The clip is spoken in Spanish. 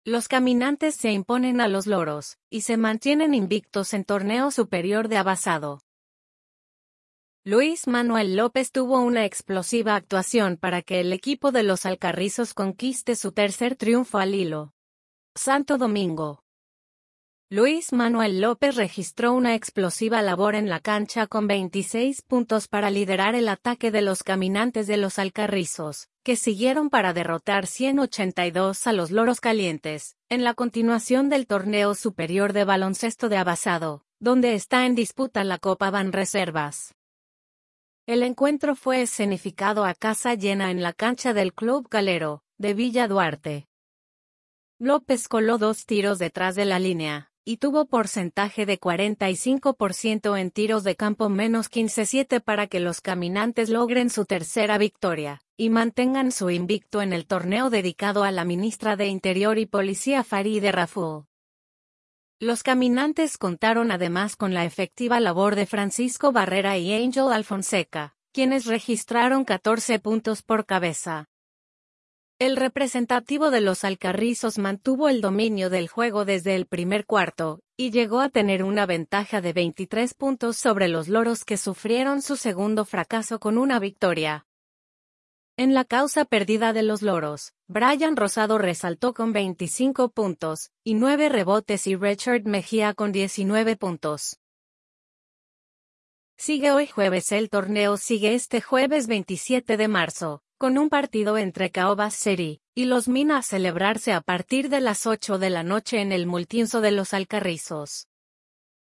Los caminantes se imponen a los loros, y se mantienen invictos en torneo superior de Abasado. Luis Manuel López tuvo una explosiva actuación para que el equipo de los Alcarrizos conquiste su tercer triunfo al hilo. Santo Domingo. Luis Manuel López registró una explosiva labor en la cancha con 26 puntos para liderar el ataque de los caminantes de los Alcarrizos, que siguieron para derrotar 182 a los Loros Calientes, en la continuación del torneo superior de baloncesto de Abasado, donde está en disputa la Copa Banreservas. El encuentro fue escenificado a casa llena en la cancha del Club Calero, de Villa Duarte. López coló 2 tiros detrás de la línea, y tuvo porcentaje de 45% en tiros de campo menos 15-7 para que los caminantes logren su tercera victoria, y mantengan su invicto en el torneo dedicado a la ministra de Interior y Policía Farideh Raful. Los caminantes contaron además con la efectiva labor de Francisco Barrera y Angel Alfonseca, quienes registraron 14 puntos por cabeza. El representativo de los Alcarrizos mantuvo el dominio del juego desde el primer cuarto, y llegó a tener una ventaja de 23 puntos sobre los Loros que sufrieron su segundo fracaso con una victoria. En la causa perdida de los Loros, Brian Rosado resaltó con 25 puntos, y 9 rebotes y Richard Mejía con 19 puntos. Sigue hoy jueves. El torneo sigue este jueves 27 de marzo. Con un partido entre Caobas City y los Mina a celebrarse a partir de las 8 de la noche en el multiuso de los Alcarrizos.